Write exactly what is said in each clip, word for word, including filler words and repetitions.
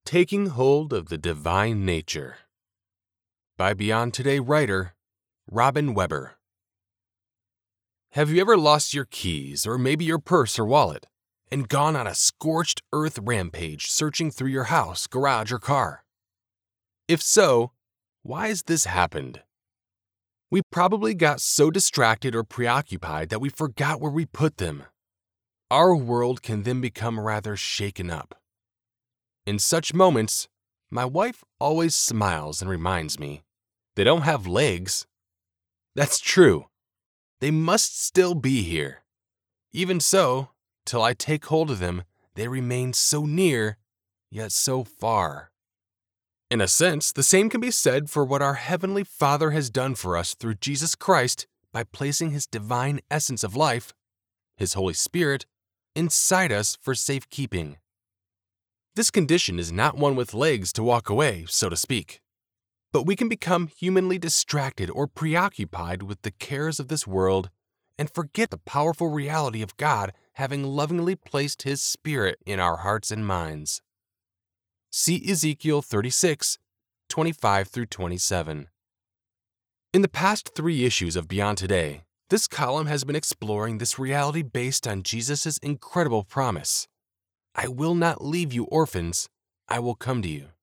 Taking Hold of the Divine Nature by Beyond Today writer Robin Weber. Have you ever lost your keys or maybe your purse or wallet and gone on a scorched earth rampage searching through your house, garage, or car? If so, why has this happened? We probably got so distracted or preoccupied that we forgot where we put them. Our world can then become rather shaken up. In such moments, my wife always smiles and reminds me, they don't have legs. That's true. They must still be here. Even so, till I take hold of them, they remain so near, yet so far. In a sense, the same can be said for what our Heavenly Father has done for us through Jesus Christ by placing His divine essence of life, His Holy Spirit, inside us for safekeeping. This condition is not one with legs to walk away, so to speak. But we can become humanly distracted or preoccupied with the cares of this world and forget the powerful reality of God having lovingly placed His Spirit in our hearts and minds. See Ezekiel thirty-six, twenty-five through twenty-seven. In the past three issues of Beyond Today, this column has been exploring this reality based on Jesus' incredible promise. I will not leave you orphans, I will come to you.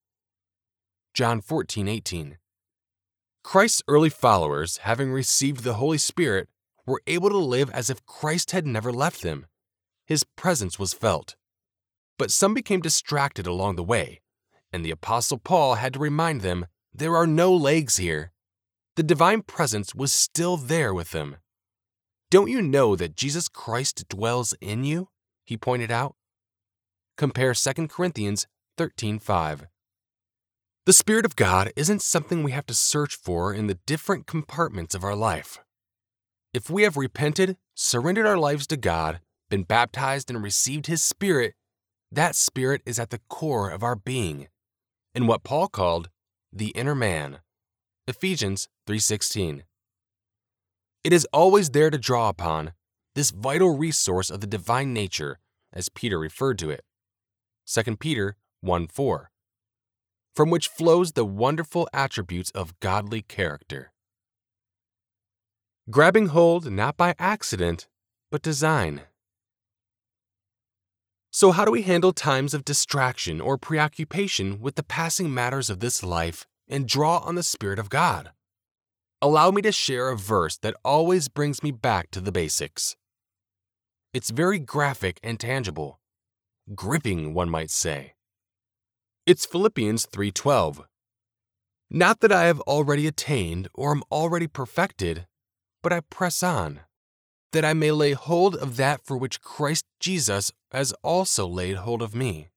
John fourteen eighteen. Christ's early followers, having received the Holy Spirit, were able to live as if Christ had never left them. His presence was felt. But some became distracted along the way, and the Apostle Paul had to remind them, there are no legs here. The divine presence was still there with them. Don't you know that Jesus Christ dwells in you? He pointed out. Compare Second Corinthians thirteen five. The Spirit of God isn't something we have to search for in the different compartments of our life. If we have repented, surrendered our lives to God, been baptized, and received His Spirit, that Spirit is at the core of our being, in what Paul called the inner man. Ephesians three sixteen. It is always there to draw upon, this vital resource of the divine nature, as Peter referred to it. Second Peter one four, from which flows the wonderful attributes of godly character. Grabbing hold not by accident, but design. So how do we handle times of distraction or preoccupation with the passing matters of this life and draw on the Spirit of God? Allow me to share a verse that always brings me back to the basics. It's very graphic and tangible. Gripping, one might say. It's Philippians three twelve. Not that I have already attained or am already perfected, but I press on, that I may lay hold of that for which Christ Jesus has also laid hold of me.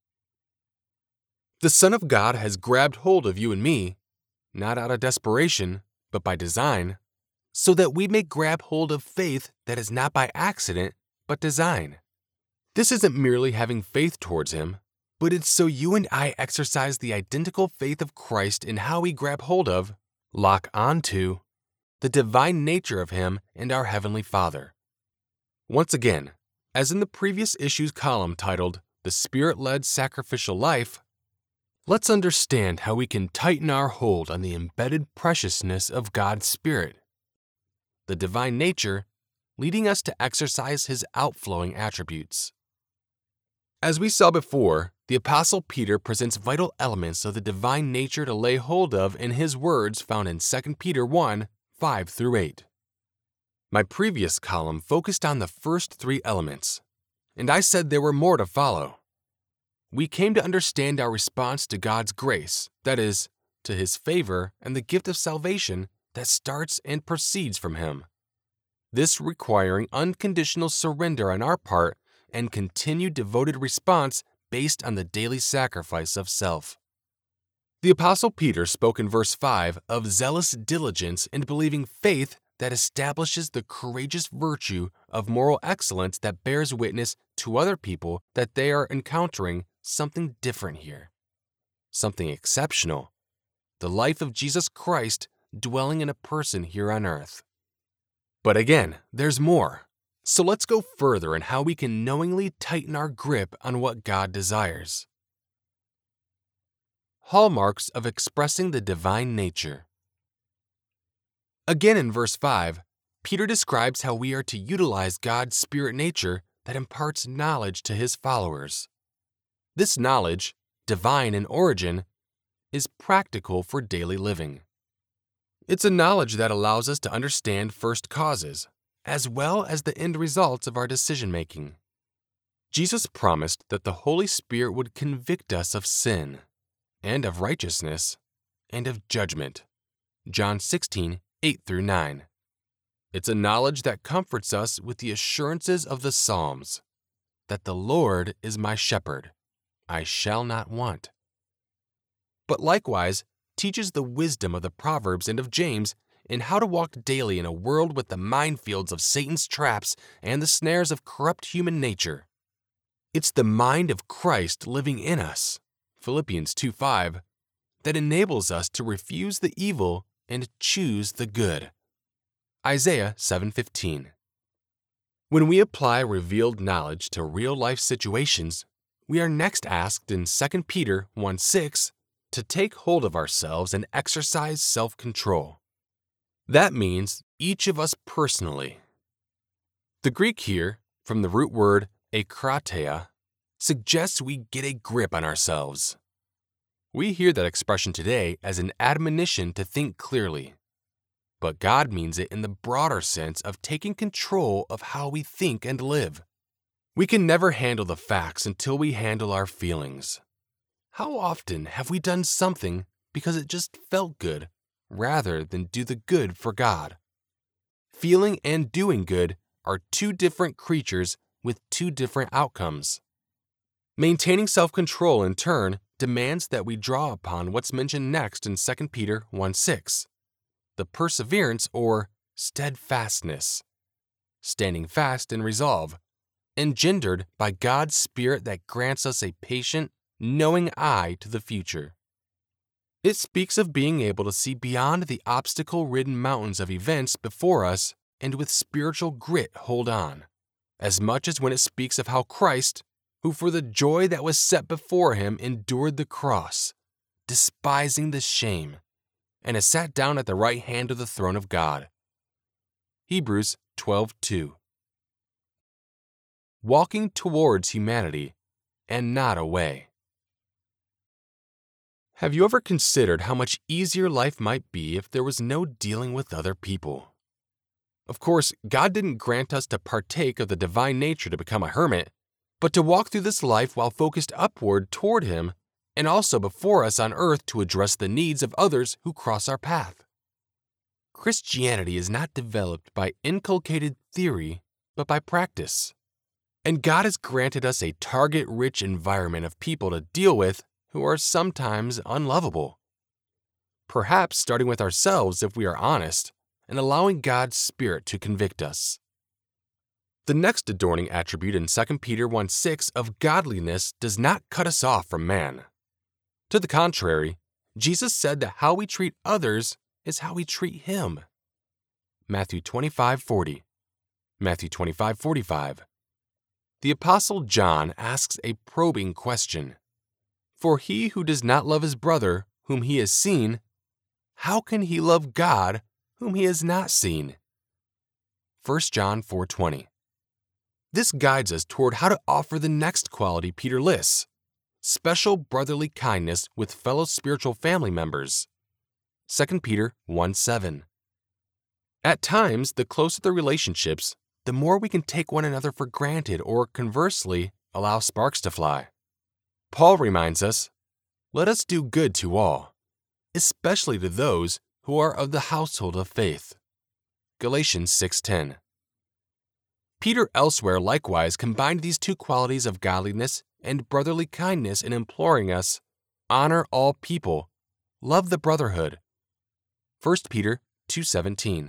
The Son of God has grabbed hold of you and me, not out of desperation, but by design, so that we may grab hold of faith that is not by accident, but design. This isn't merely having faith towards Him, but it's so you and I exercise the identical faith of Christ in how we grab hold of, lock onto, the divine nature of Him and our Heavenly Father. Once again, as in the previous issue's column titled The Spirit-Led Sacrificial Life, let's understand how we can tighten our hold on the embedded preciousness of God's Spirit, the divine nature, leading us to exercise His outflowing attributes. As we saw before, the Apostle Peter presents vital elements of the divine nature to lay hold of in his words found in Second Peter one, five through eight. My previous column focused on the first three elements, and I said there were more to follow. We came to understand our response to God's grace, that is, to His favor and the gift of salvation that starts and proceeds from Him. This requiring unconditional surrender on our part and continued devoted response based on the daily sacrifice of self. The Apostle Peter spoke in verse five of zealous diligence in believing faith that establishes the courageous virtue of moral excellence that bears witness to other people that they are encountering something different here, something exceptional, the life of Jesus Christ dwelling in a person here on earth. But again, there's more. So let's go further in how we can knowingly tighten our grip on what God desires. Hallmarks of expressing the divine nature. Again in verse five, Peter describes how we are to utilize God's spirit nature that imparts knowledge to his followers. This knowledge, divine in origin, is practical for daily living. It's a knowledge that allows us to understand first causes, as well as the end results of our decision-making. Jesus promised that the Holy Spirit would convict us of sin, and of righteousness, and of judgment. John sixteen, eight through nine. It's a knowledge that comforts us with the assurances of the Psalms, that the Lord is my shepherd, I shall not want. But likewise teaches the wisdom of the Proverbs and of James in how to walk daily in a world with the minefields of Satan's traps and the snares of corrupt human nature. It's the mind of Christ living in us, Philippians two five, that enables us to refuse the evil and choose the good, Isaiah seven fifteen. When we apply revealed knowledge to real-life situations, we are next asked in Second Peter one six to take hold of ourselves and exercise self-control. That means each of us personally. The Greek here, from the root word akrateia, suggests we get a grip on ourselves. We hear that expression today as an admonition to think clearly, but God means it in the broader sense of taking control of how we think and live. We can never handle the facts until we handle our feelings. How often have we done something because it just felt good, rather than do the good for God? Feeling and doing good are two different creatures with two different outcomes. Maintaining self-control, in turn, demands that we draw upon what's mentioned next in Second Peter one six, the perseverance or steadfastness, standing fast in resolve, engendered by God's Spirit that grants us a patient, knowing eye to the future. It speaks of being able to see beyond the obstacle-ridden mountains of events before us and with spiritual grit hold on, as much as when it speaks of how Christ, who for the joy that was set before him endured the cross, despising the shame, and has sat down at the right hand of the throne of God. Hebrews twelve two. Walking towards humanity and not away. Have you ever considered how much easier life might be if there was no dealing with other people? Of course, God didn't grant us to partake of the divine nature to become a hermit, but to walk through this life while focused upward toward Him and also before us on earth to address the needs of others who cross our path. Christianity is not developed by inculcated theory, but by practice. And God has granted us a target-rich environment of people to deal with who are sometimes unlovable. Perhaps starting with ourselves if we are honest, and allowing God's Spirit to convict us. The next adorning attribute in Second Peter one six of godliness does not cut us off from man. To the contrary, Jesus said that how we treat others is how we treat Him. Matthew twenty-five forty, Matthew twenty-five forty-five. The Apostle John asks a probing question. For he who does not love his brother, whom he has seen, how can he love God, whom he has not seen? First John four twenty. This guides us toward how to offer the next quality Peter lists, special brotherly kindness with fellow spiritual family members. Second Peter one seven. At times, the closer the relationships, the more we can take one another for granted or, conversely, allow sparks to fly. Paul reminds us, let us do good to all, especially to those who are of the household of faith. Galatians six ten. Peter elsewhere likewise combined these two qualities of godliness and brotherly kindness in imploring us, honor all people, love the brotherhood. First Peter two seventeen.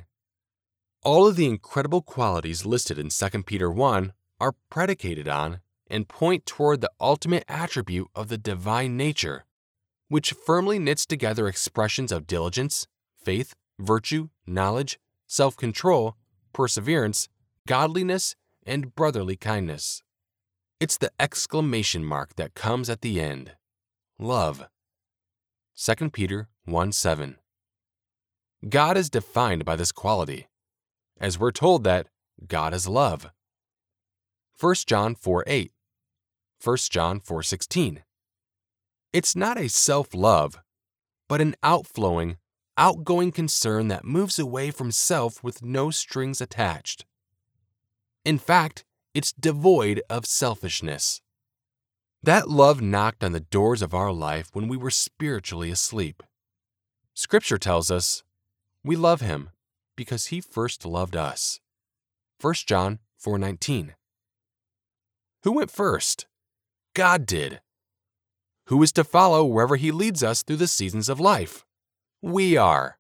All of the incredible qualities listed in Second Peter one are predicated on and point toward the ultimate attribute of the divine nature, which firmly knits together expressions of diligence, faith, virtue, knowledge, self-control, perseverance, godliness, and brotherly kindness. It's the exclamation mark that comes at the end. Love. Second Peter one seven. God is defined by this quality, as we're told that God is love. First John four eight. First John four sixteen. It's not a self-love, but an outflowing, outgoing concern that moves away from self with no strings attached. In fact, it's devoid of selfishness. That love knocked on the doors of our life when we were spiritually asleep. Scripture tells us we love Him because He first loved us. First John four nineteen. Who went first? God did. Who is to follow wherever He leads us through the seasons of life? We are.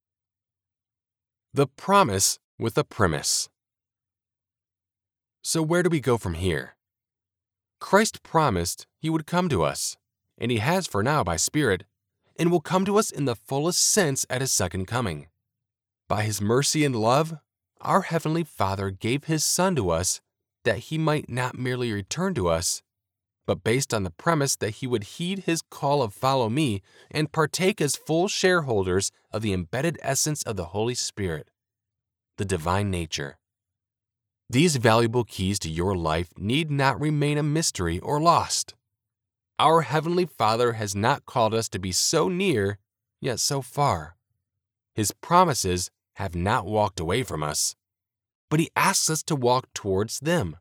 The promise with a premise. So where do we go from here? Christ promised He would come to us, and He has for now by Spirit, and will come to us in the fullest sense at His second coming. By His mercy and love, our Heavenly Father gave His Son to us that He might not merely return to us, but based on the premise that He would heed His call of follow me and partake as full shareholders of the embedded essence of the Holy Spirit, the divine nature. These valuable keys to your life need not remain a mystery or lost. Our Heavenly Father has not called us to be so near, yet so far. His promises have not walked away from us, but He asks us to walk towards them.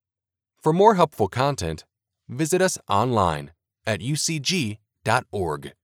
For more helpful content, visit us online at u c g dot org.